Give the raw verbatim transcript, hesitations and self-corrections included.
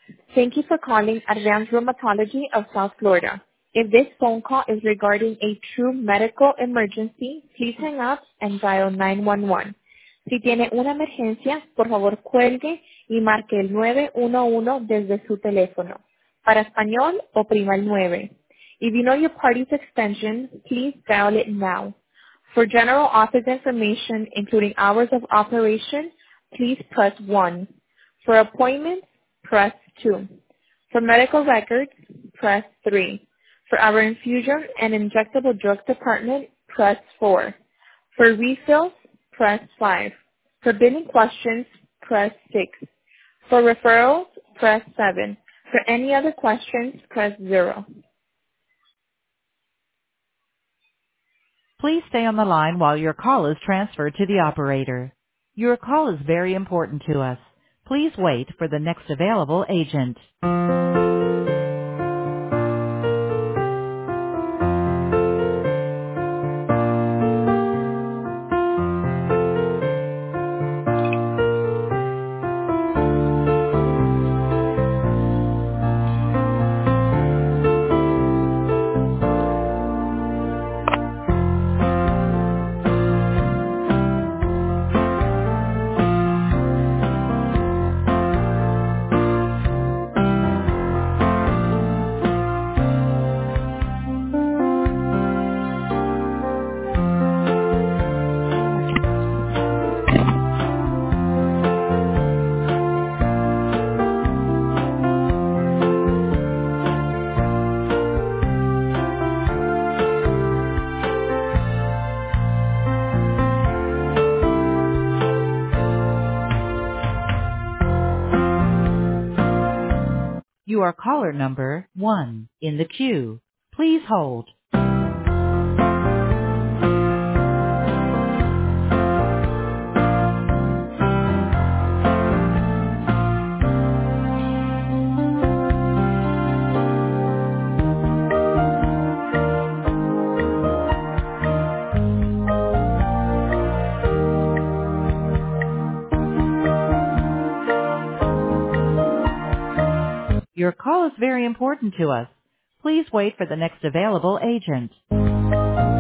Thank you for calling Advanced Rheumatology of South Florida. If this phone call is regarding a true medical emergency, please hang up and dial nine one one. Si tiene una emergencia, por favor cuelgue y marque el nueve uno uno desde su teléfono. Para español, oprima el nueve. If you know your party's extension, please dial it now. For general office information, including hours of operation, please press one. For appointments, press two. For medical records, press three. For our infusion and injectable drugs department, press four. For refills, press five. For billing questions, press six. For referrals, press seven. For any other questions, press zero. Please stay on the line while your call is transferred to the operator. Your call is very important to us. Please wait for the next available agent. You are caller number one in the queue. Please hold. Your call is very important to us. Please wait for the next available agent.